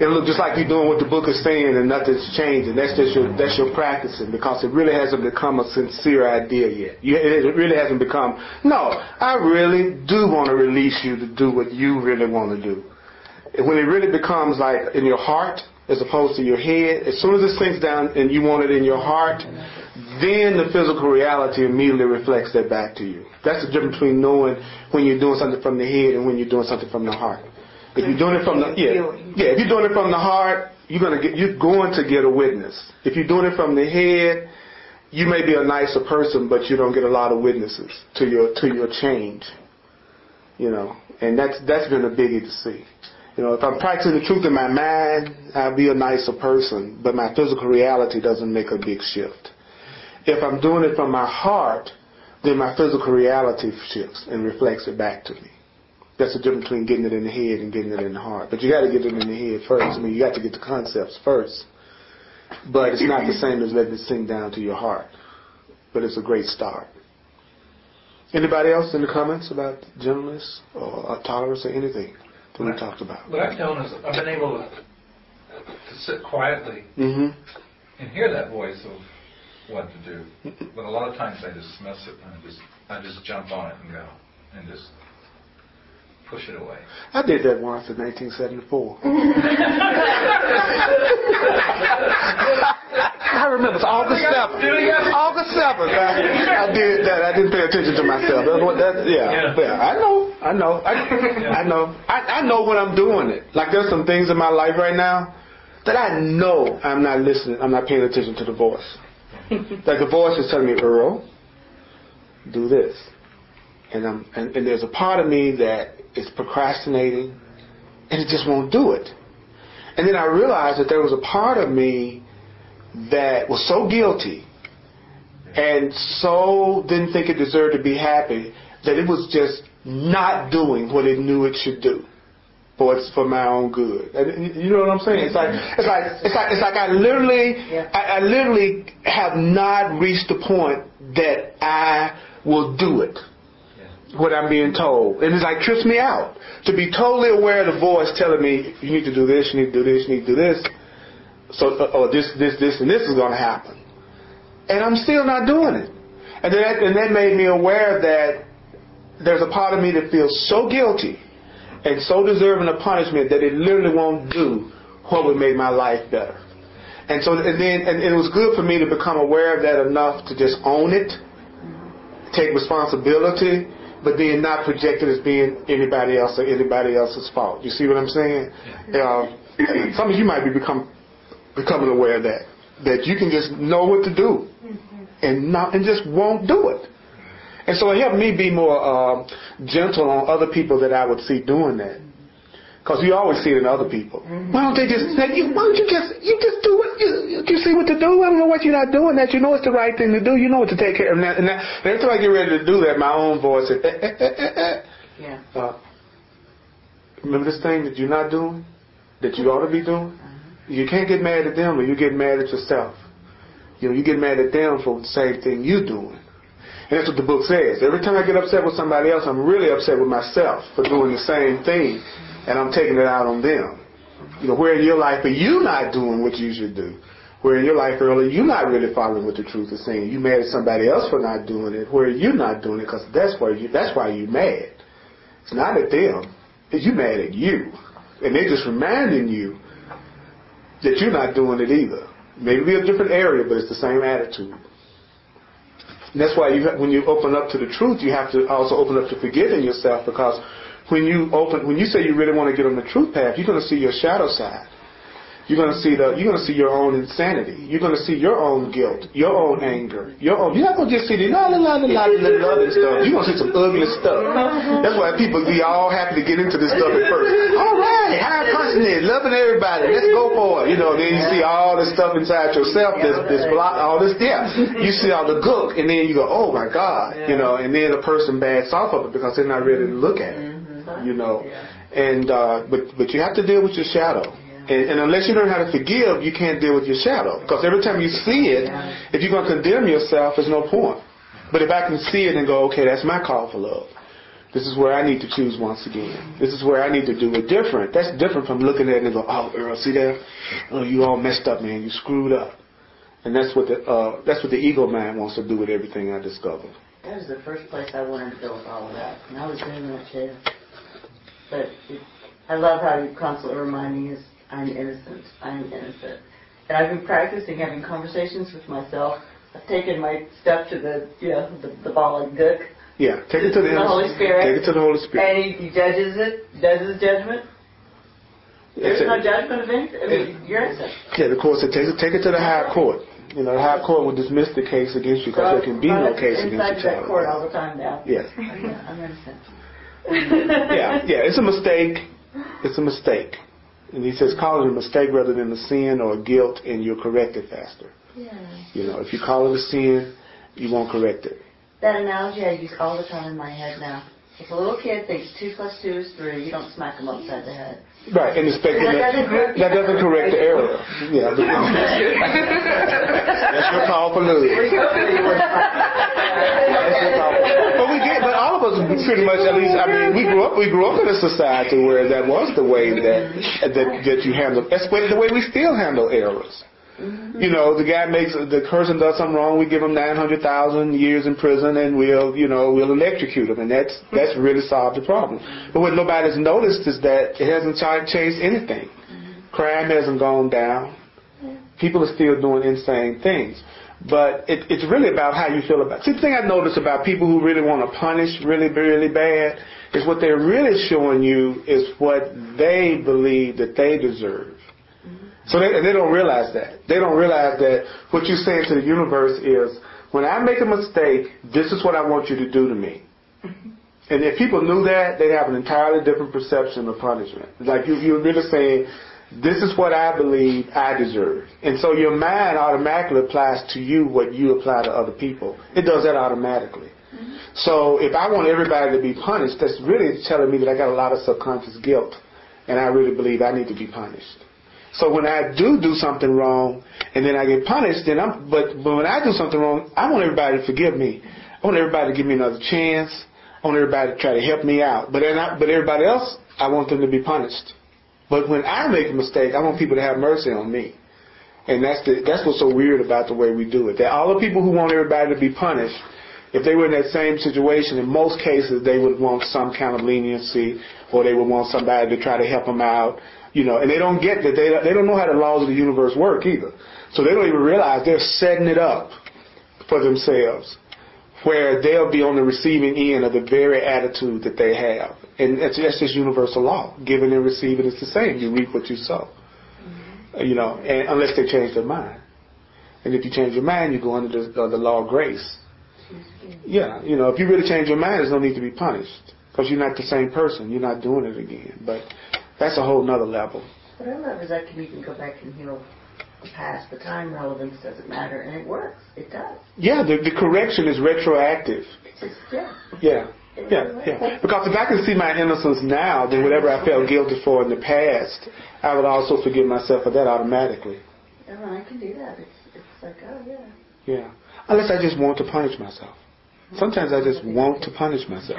It'll look just like you're doing what the book is saying and nothing's changing. That's just your that's your practicing, because it really hasn't become a sincere idea yet. You, it really hasn't become, no, I really do want to release you to do what you really want to do. And when it really becomes like in your heart as opposed to your head, as soon as it sinks down and you want it in your heart, then the physical reality immediately reflects that back to you. That's the difference between knowing when you're doing something from the head and when you're doing something from the heart. If you're doing it from the yeah, yeah, if you're doing it from the heart, you're gonna get you're going to get a witness. If you're doing it from the head, you may be a nicer person, but you don't get a lot of witnesses to your to your change. You know, and that's that's been a biggie to see. You know, if I'm practicing the truth in my mind, I'll be a nicer person, but my physical reality doesn't make a big shift. If I'm doing it from my heart, then my physical reality shifts and reflects it back to me. That's the difference between getting it in the head and getting it in the heart. But you got to get it in the head first. I mean, you got to get the concepts first. But it's not the same as letting it sink down to your heart. But it's a great start. Anybody else in the comments about gentleness or tolerance or anything that we talked about? What I've done is I've been able to, to sit quietly mm-hmm. and hear that voice of what to do. But a lot of times I dismiss it and I just I just jump on it and go and just push it away. I did that once in nineteen seventy-four. I remember it's August seventh. August seventh. I, I did that. I didn't pay attention to myself. That's what that. Yeah. Yeah. yeah. I know. I know. I, yeah. I know. I, I know when I'm doing it. Like there's some things in my life right now that I know I'm not listening. I'm not paying attention to the voice. Like the voice is telling me, Earl, do this. And, I'm, and, and there's a part of me that is procrastinating, and it just won't do it. And then I realized that there was a part of me that was so guilty and so didn't think it deserved to be happy that it was just not doing what it knew it should do for it's for my own good. And you know what I'm saying? It's like it's like it's like it's like I literally I, I literally have not reached the point that I will do it. What I'm being told. And it's like trips me out. To be totally aware of the voice telling me, you need to do this, you need to do this, you need to do this. So, or this, this, this, and this is going to happen. And I'm still not doing it. And that, and that made me aware that there's a part of me that feels so guilty and so deserving of punishment that it literally won't do what would make my life better. And so, and then, and it was good for me to become aware of that enough to just own it, take responsibility, but then not project it as being anybody else or anybody else's fault. You see what I'm saying? Uh, some of you might be become becoming aware of that. That you can just know what to do and not and just won't do it. And so it helped me be more uh, gentle on other people that I would see doing that. Because you always see it in other people. Why don't they just say, why don't you just you just do it? You, you see what to do? I don't know what you're not doing that. You know it's the right thing to do. You know what to take care of. And, that, and, that, and every time I get ready to do that, my own voice says, eh, eh, eh, eh, eh. Yeah. Uh, remember this thing that you're not doing? That you ought to be doing? You can't get mad at them, or you get mad at yourself. You know, you get mad at them for the same thing you're doing. And that's what the book says. Every time I get upset with somebody else, I'm really upset with myself for doing the same thing. And I'm taking it out on them. You know, where in your life are you not doing what you should do? Where in your life earlier you're not really following what the truth is saying. You mad at somebody else for not doing it. Where you're not doing it because that's why you that's why you're mad. It's not at them. It's you mad at you, and they're just reminding you that you're not doing it either. Maybe a different area, but it's the same attitude. And that's why you when you open up to the truth, you have to also open up to forgiving yourself, because When you open, when you say you really want to get on the truth path, you're going to see your shadow side. You're going to see the, you're going to see your own insanity. You're going to see your own guilt, your own anger, your own. You're not going to just see the la la la la la la la stuff. You're going to see some ugly stuff. That's why people be all happy to get into this stuff at first. All right, high consciousness, loving everybody. Let's go for it. You know, then you see all this stuff inside yourself. This, this block, all this. Yeah, you see all the gook, and then you go, oh my God, you know, and then a person backs off of it because they're not ready to look at it. You know, and uh, but but you have to deal with your shadow. And, and unless you learn how to forgive, you can't deal with your shadow. Because every time you see it, if you're going to condemn yourself, there's no point. But if I can see it and go, okay, that's my call for love. This is where I need to choose once again. This is where I need to do it different. That's different from looking at it and go, oh, Earl, see there? Oh, you all messed up, man. You screwed up. And that's what the uh, that's what the ego mind wants to do with everything I discovered. That was the first place I wanted to go with all of that. And I was doing that too. But it, I love how you constantly remind me is I'm innocent. I'm innocent. And I've been practicing having conversations with myself. I've taken my stuff to the, you know, the, the ball and gook. Yeah, take it to the, the Holy Spirit. Take it to the Holy Spirit. And he, he judges it, does his judgment. There's It's no a, judgment of anything. I mean, you're innocent. Yeah, the court said take it, take it to the higher court. You know, the higher court will dismiss the case against you because So there can be no case against inside your that child. court all the time now. Yes. Yeah, I'm innocent. Yeah, yeah, it's a mistake. It's a mistake. And he says call it a mistake rather than a sin or a guilt, and you'll correct it faster. Yeah. You know, if you call it a sin, you won't correct it. That analogy I use all the time in my head now. If a little kid thinks two plus two is three, you don't smack them upside the head. Right, and the spec- That doesn't correct that doesn't correct the error. Yeah, but that's your call for losing. That's your call. But we get, but all of us pretty much, at least, I mean, we grew up, we grew up in a society where that was the way that that that you handle. That's the way we still handle errors. You know, the guy makes the person does something wrong. We give him nine hundred thousand years in prison, and we'll, you know, we'll electrocute him, and that's that's really solved the problem. But what nobody's noticed is that it hasn't changed anything. Crime hasn't gone down. People are still doing insane things. But it, it's really about how you feel about it. See, the thing I've noticed about people who really want to punish really, really bad is what they're really showing you is what they believe that they deserve. So they, they don't realize that. They don't realize that what you're saying to the universe is, when I make a mistake, this is what I want you to do to me. And if people knew that, they'd have an entirely different perception of punishment. Like you, you're really saying, this is what I believe I deserve. And so your mind automatically applies to you what you apply to other people. It does that automatically. Mm-hmm. So if I want everybody to be punished, that's really telling me that I got a lot of subconscious guilt. And I really believe I need to be punished. So when I do do something wrong and then I get punished, then I'm, but, but when I do something wrong, I want everybody to forgive me. I want everybody to give me another chance. I want everybody to try to help me out. But then I, but everybody else, I want them to be punished. But when I make a mistake, I want people to have mercy on me. And that's the, that's what's so weird about the way we do it. That all the people who want everybody to be punished, if they were in that same situation, in most cases they would want some kind of leniency, or they would want somebody to try to help them out. You know, and they don't get that. They they don't know how the laws of the universe work either. So they don't even realize they're setting it up for themselves, where they'll be on the receiving end of the very attitude that they have. And that's, that's just universal law. Giving and receiving is the same. You reap what you sow. Mm-hmm. You know, and unless they change their mind. And if you change your mind, you go under the, uh, the law of grace. Mm-hmm. Yeah, you know, if you really change your mind, there's no need to be punished. Because you're not the same person. You're not doing it again. But that's a whole nother level. What I love is I can even go back and heal the past. The time relevance doesn't matter, and it works. It does. Yeah, the, the correction is retroactive. It's just, yeah. Yeah. Yeah, yeah. Because if I can see my innocence now, then whatever I felt guilty for in the past, I would also forgive myself for that automatically. Yeah, well, I can do that. It's, it's like, oh, yeah. Yeah. Unless I just want to punish myself. Sometimes I just want to punish myself.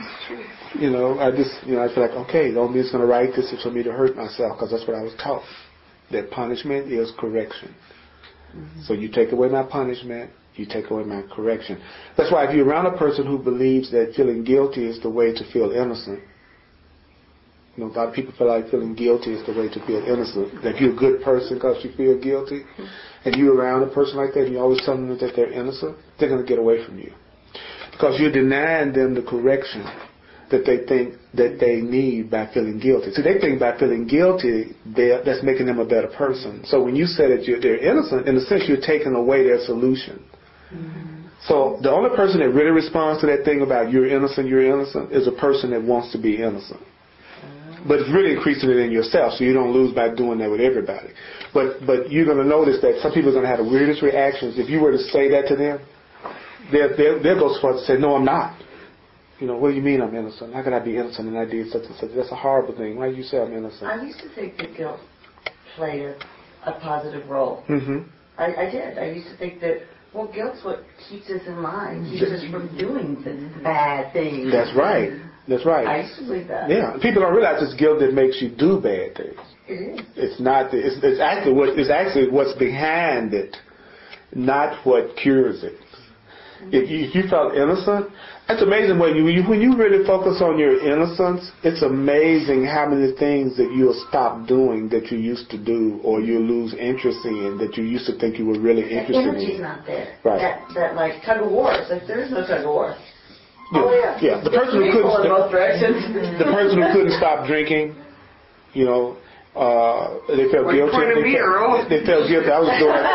You know, I just, you know, I feel like, okay, the only reason it's going to write this is for me to hurt myself, because that's what I was taught. That punishment is correction. Mm-hmm. So you take away my punishment, you take away my correction. That's why if you're around a person who believes that feeling guilty is the way to feel innocent, you know, a lot of people feel like feeling guilty is the way to feel innocent. That you're a good person because you feel guilty, and you're around a person like that and you're always telling them that they're innocent, they're going to get away from you. Because you're denying them the correction that they think that they need by feeling guilty. So they think by feeling guilty, that's making them a better person. So when you say that you're, they're innocent, in a sense, you're taking away their solution. Mm-hmm. So the only person that really responds to that thing about you're innocent, you're innocent, is a person that wants to be innocent. Mm-hmm. But it's really increasing it in yourself, so you don't lose by doing that with everybody. But but you're going to notice that some people are going to have the weirdest reactions. If you were to say that to them, they'll, they'll, they'll go so far to say, no, I'm not. You know, what do you mean I'm innocent? How could I be innocent and I did such and such? That's a horrible thing. Why do you say I'm innocent? I used to think that guilt played a, a positive role. Mm-hmm. I, I did. I used to think that, well, guilt's what keeps us in line, keeps us from doing the bad things. That's right. That's right. I used to believe that. Yeah. People don't realize it's guilt that makes you do bad things. It is. It's not. The, it's, it's actually what. It's actually what's behind it, not what cures it. If you, if you felt innocent, it's amazing when you, you when you really focus on your innocence. It's amazing how many things that you'll stop doing that you used to do, or you'll lose interest in that you used to think you were really The interested energy's in. not there. Right. That, that like tug of war. It's like there is no tug of war. Yeah. Oh yeah. Yeah. The person who People couldn't. in both directions. The person who couldn't stop drinking, you know, uh, they felt Like guilty. point of They me, felt, Earl. they felt guilty. I was doing it.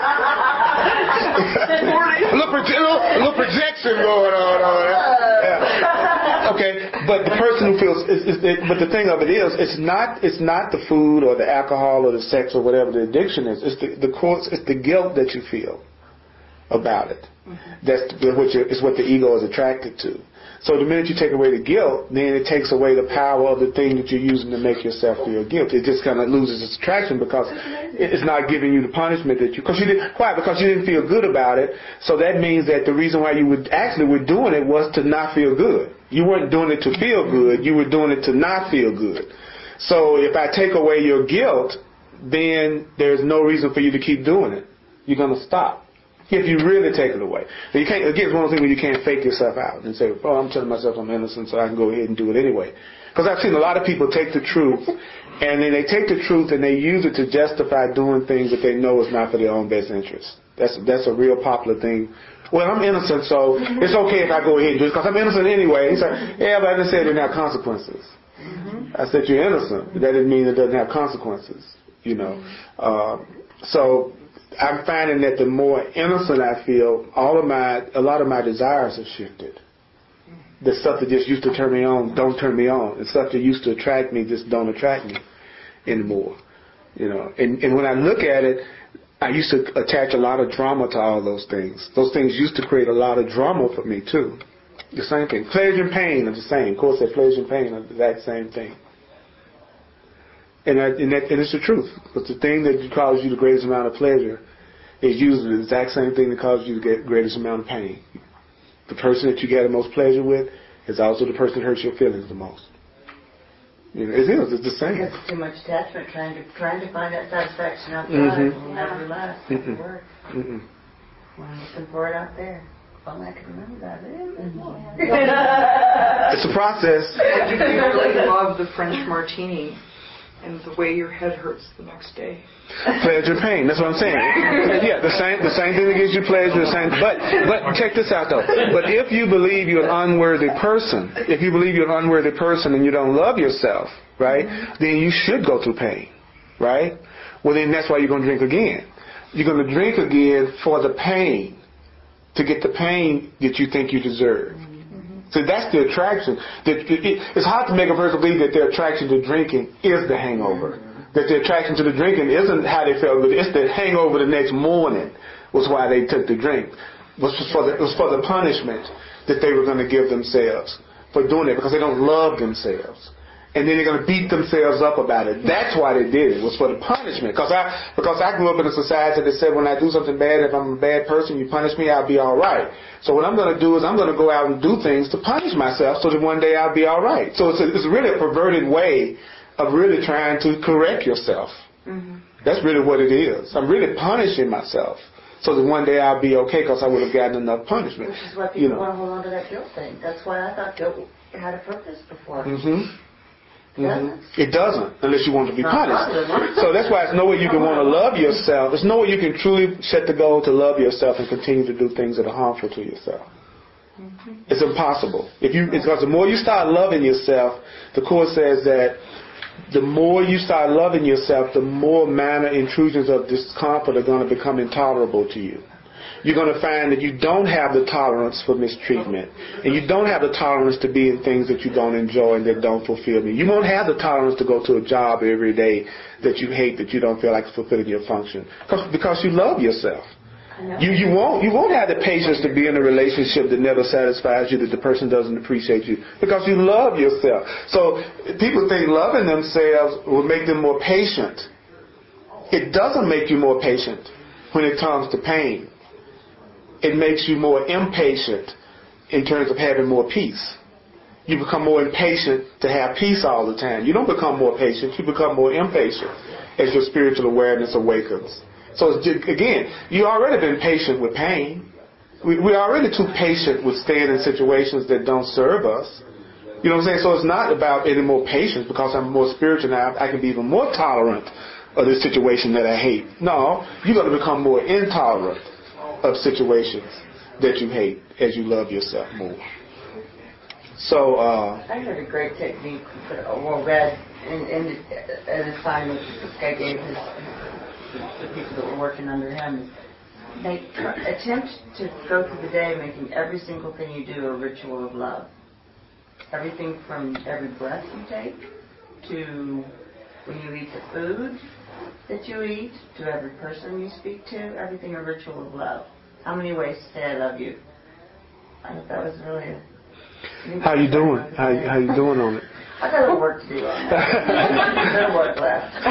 a, little, proje- a, little, a little projection going on over there. Yeah. Okay, but the person who feels, it's, it's, it, but the thing of it is, it's not, it's not the food or the alcohol or the sex or whatever the addiction is. It's the, the course, it's the guilt that you feel about it. Mm-hmm. That's the, what you, is what the ego is attracted to. So the minute you take away the guilt, then it takes away the power of the thing that you're using to make yourself feel guilty. It just kind of loses its attraction because it's not giving you the punishment that you, because you didn't, why? Because you didn't feel good about it. So that means that the reason why you would actually were doing it was to not feel good. You weren't doing it to feel good. You were doing it to not feel good. So if I take away your guilt, then there's no reason for you to keep doing it. You're going to stop. If you really take it away. Now you can't, again, it's one of those things where you can't fake yourself out and say, oh, I'm telling myself I'm innocent, so I can go ahead and do it anyway. Because I've seen a lot of people take the truth, and then they take the truth and they use it to justify doing things that they know is not for their own best interest. That's that's a real popular thing. Well, I'm innocent, so it's okay if I go ahead and do it, because I'm innocent anyway. He's like, yeah, but I didn't say it didn't have consequences. Mm-hmm. I said you're innocent. That didn't mean it doesn't have consequences, you know. Uh, so... I'm finding that the more innocent I feel, all of my, a lot of my desires have shifted. The stuff that just used to turn me on don't turn me on. The stuff that used to attract me just don't attract me anymore. You know, and, and when I look at it, I used to attach a lot of drama to all those things. Those things used to create a lot of drama for me too. The same thing. Pleasure and pain are the same. Of course, that pleasure and pain are the exact same thing. And, I, and, that, and it's the truth. But the thing that causes you the greatest amount of pleasure is usually the exact same thing that causes you the greatest amount of pain. The person that you get the most pleasure with is also the person that hurts your feelings the most. You know, it is. It's the same. Because it's too much attachment, trying to trying to find that satisfaction outside. Mm-hmm. Will never last. Never Mm-mm. work. Mm-mm. Well, I'm looking for it out there. If only I could remember that. It's a process. I do really love the French martini and the way your head hurts the next day. Pleasure, pain. That's what I'm saying. Yeah, the same, the same thing that gives you pleasure. The same. But, but check this out though. But if you believe you're an unworthy person, if you believe you're an unworthy person and you don't love yourself, right? Mm-hmm. Then you should go through pain, right? Well, then that's why you're going to drink again. You're going to drink again for the pain, to get the pain that you think you deserve. So that's the attraction. It's hard to make a person believe that their attraction to drinking is the hangover. That their attraction to the drinking isn't how they felt good. It's the hangover the next morning was why they took the drink. It was for the, it was for the punishment that they were going to give themselves for doing it, because they don't love themselves. And then they're going to beat themselves up about it. That's why they did it. It was for the punishment. Because I, because I grew up in a society that said when I do something bad, if I'm a bad person, you punish me, I'll be all right. So what I'm going to do is I'm going to go out and do things to punish myself so that one day I'll be all right. So it's, a, it's really a perverted way of really trying to correct yourself. Mm-hmm. That's really what it is. I'm really punishing myself so that one day I'll be okay because I would have gotten enough punishment. Which is why people you know. want to hold on to that guilt thing. That's why I thought guilt had a purpose before. Mm-hmm. Mm-hmm. It doesn't, unless you want to be punished. So that's why it's no way you can want to love yourself. There's no way you can truly set the goal to love yourself and continue to do things that are harmful to yourself. Mm-hmm. It's impossible. If you, it's because the more you start loving yourself, the Course says that the more you start loving yourself, the more minor intrusions of discomfort are going to become intolerable to you. You're going to find that you don't have the tolerance for mistreatment, and you don't have the tolerance to be in things that you don't enjoy and that don't fulfill you. You won't have the tolerance to go to a job every day that you hate, that you don't feel like fulfilling your function, because, because you love yourself. You you won't you won't have the patience to be in a relationship that never satisfies you, that the person doesn't appreciate you, because you love yourself. So people think loving themselves will make them more patient. It doesn't make you more patient when it comes to pain. It makes you more impatient in terms of having more peace. You become more impatient to have peace all the time. You don't become more patient. You become more impatient as your spiritual awareness awakens. So it's just, again, you already been patient with pain. We, we're already too patient with staying in situations that don't serve us. You know what I'm saying? So it's not about any more patience because I'm more spiritual now. I can be even more tolerant of this situation that I hate. No, you're going to become more intolerant of situations that you hate as you love yourself more. So, uh... I heard a great technique, well, read in, in an assignment this guy gave his, the people that were working under him. They tr- attempt to go through the day making every single thing you do a ritual of love. Everything from every breath you take to when you eat the food that you eat to every person you speak to, everything a ritual of love. How many ways to say I love you? I thought that was really a How you doing? How, how you doing on it? I got a little work to do on that. There's work left.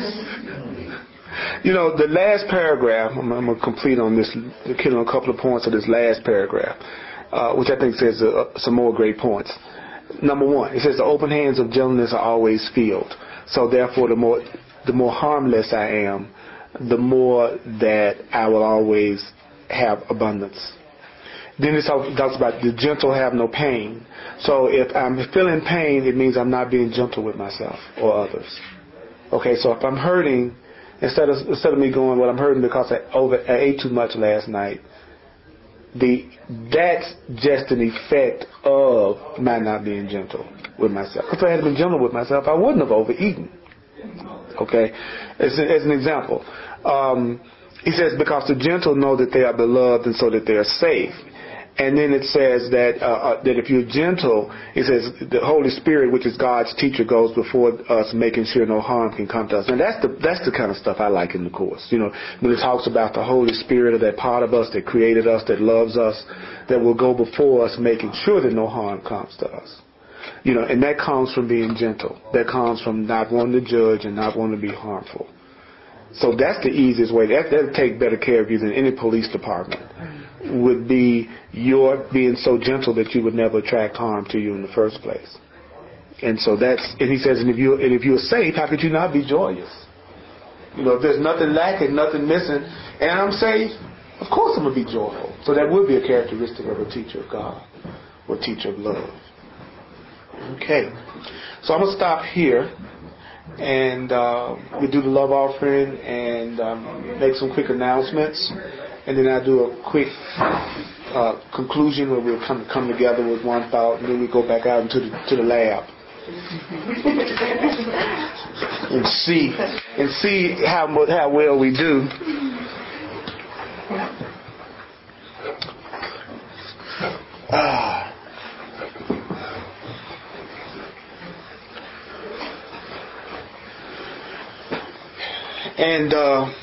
You know, the last paragraph, I'm, I'm going to complete on this, killing a couple of points of this last paragraph, uh, which I think says uh, some more great points. Number one, it says the open hands of gentleness are always filled. So therefore, the more the more harmless I am, the more that I will always have abundance. Then it talks about the gentle have no pain. So if I'm feeling pain, it means I'm not being gentle with myself or others. Okay, so if I'm hurting, instead of instead of me going, well, I'm hurting because I over I ate too much last night. The that's just an effect of my not being gentle with myself. If I had been gentle with myself, I wouldn't have overeaten. Okay, as, as an example, um, he says because the gentle know that they are beloved and so that they are safe. And then it says that uh, uh, that if you're gentle, it says the Holy Spirit, which is God's teacher, goes before us, making sure no harm can come to us. And that's the that's the kind of stuff I like in the Course. You know, when it talks about the Holy Spirit, or that part of us that created us, that loves us, that will go before us, making sure that no harm comes to us. You know, and that comes from being gentle. That comes from not wanting to judge and not wanting to be harmful. So that's the easiest way. That that'll take better care of you than any police department. Would be your being so gentle that you would never attract harm to you in the first place. And so that's, and he says, and if you and if you're safe, how could you not be joyous? You know, if there's nothing lacking, nothing missing, and I'm safe, of course I'm gonna be joyful. So that would be a characteristic of a teacher of God, or teacher of love. Okay, so I'm gonna stop here, and uh, we do the love offering and um, make some quick announcements. And then I'll do a quick uh, conclusion where we'll come come together with one thought, and then we go back out into the to the lab and see and see how how well we do. Ah. And. Uh,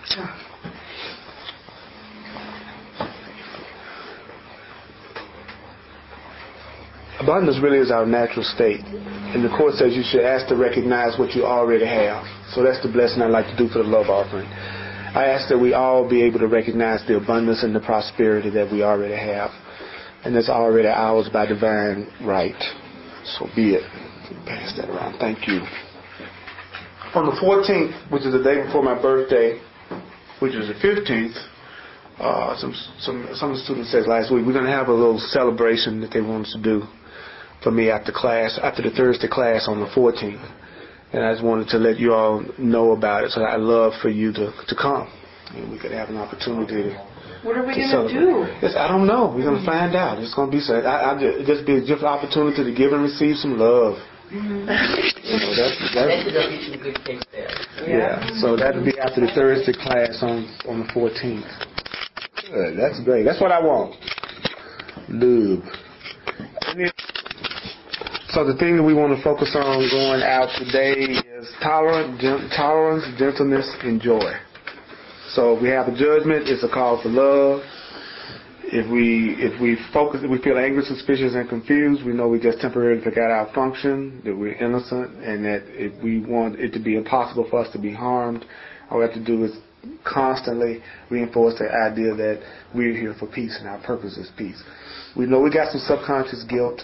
Abundance really is our natural state. And the Course says you should ask to recognize what you already have. So that's the blessing I like to do for the love offering. I ask that we all be able to recognize the abundance and the prosperity that we already have. And it's already ours by divine right. So be it. Pass that around. Thank you. On the fourteenth, which is the day before my birthday, which is the fifteenth, uh, some some some of the students said last week, we're going to have a little celebration that they want us to do for me after class, after the Thursday class on the fourteenth. And I just wanted to let you all know about it. So I'd love for you to, to come. And we could have an opportunity to What are we to going to do? Yes, I don't know. We're going to find out. It's going to be so. I, I just, just be a different opportunity to give and receive some love. Mm-hmm. You know, that's, that's, There'll be some good cake there. yeah. yeah. So that'll be after the Thursday class on on the fourteenth. Good. That's great. That's what I want. Love. So the thing that we want to focus on going out today is tolerance, gen- tolerance, gentleness, and joy. So if we have a judgment, it's a call for love. If we if we focus, if we feel angry, suspicious, and confused, we know we just temporarily forgot our function, that we're innocent, and that if we want it to be impossible for us to be harmed, all we have to do is constantly reinforce the idea that we're here for peace and our purpose is peace. We know we got some subconscious guilt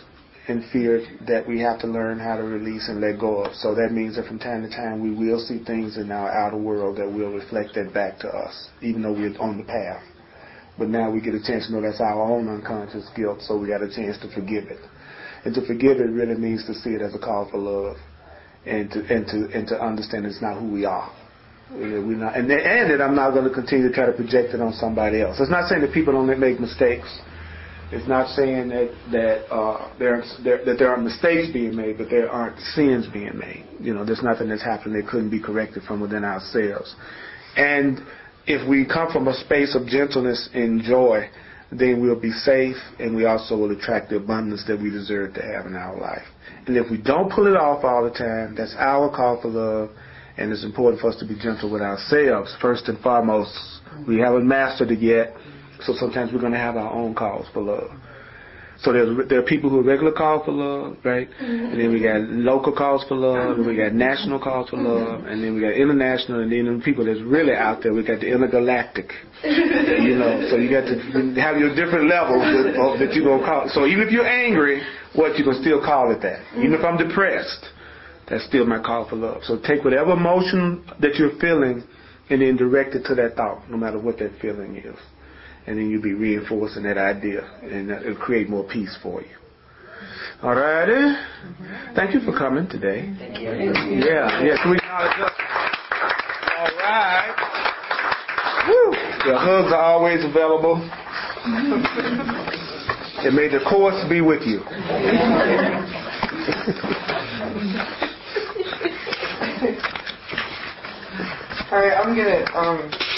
and fear that we have to learn how to release and let go of. So that means that from time to time we will see things in our outer world that will reflect that back to us, even though we're on the path. But now we get a chance to know that's our own unconscious guilt, so we got a chance to forgive it. And to forgive it really means to see it as a call for love, and to and to and to understand it's not who we are. We're not, and, and that I'm not going to continue to try to project it on somebody else. It's not saying that people don't make mistakes. It's not saying that that uh, there, there that there aren't mistakes being made, but there aren't sins being made. You know, there's nothing that's happened that couldn't be corrected from within ourselves. And if we come from a space of gentleness and joy, then we'll be safe, and we also will attract the abundance that we deserve to have in our life. And if we don't pull it off all the time, that's our call for love. And it's important for us to be gentle with ourselves. First and foremost, we haven't mastered it yet, so sometimes we're going to have our own calls for love. So there's, there are people who regular call for love, right? And then we got local calls for love, and we got national calls for love, and then we got international, and then the people that's really out there, we got the intergalactic. You know, so you got to have your different levels that, that you're going to call. So even if you're angry, what, you can still call it that. Even if I'm depressed, that's still my call for love. So take whatever emotion that you're feeling and then direct it to that thought, no matter what that feeling is. And then you'll be reinforcing that idea, and it'll create more peace for you. All righty. Mm-hmm. Thank you for coming today. Thank you. Yeah, yeah. Can we acknowledge us? All right. Woo. The hugs are always available. And may the course be with you. All right, I'm gonna um.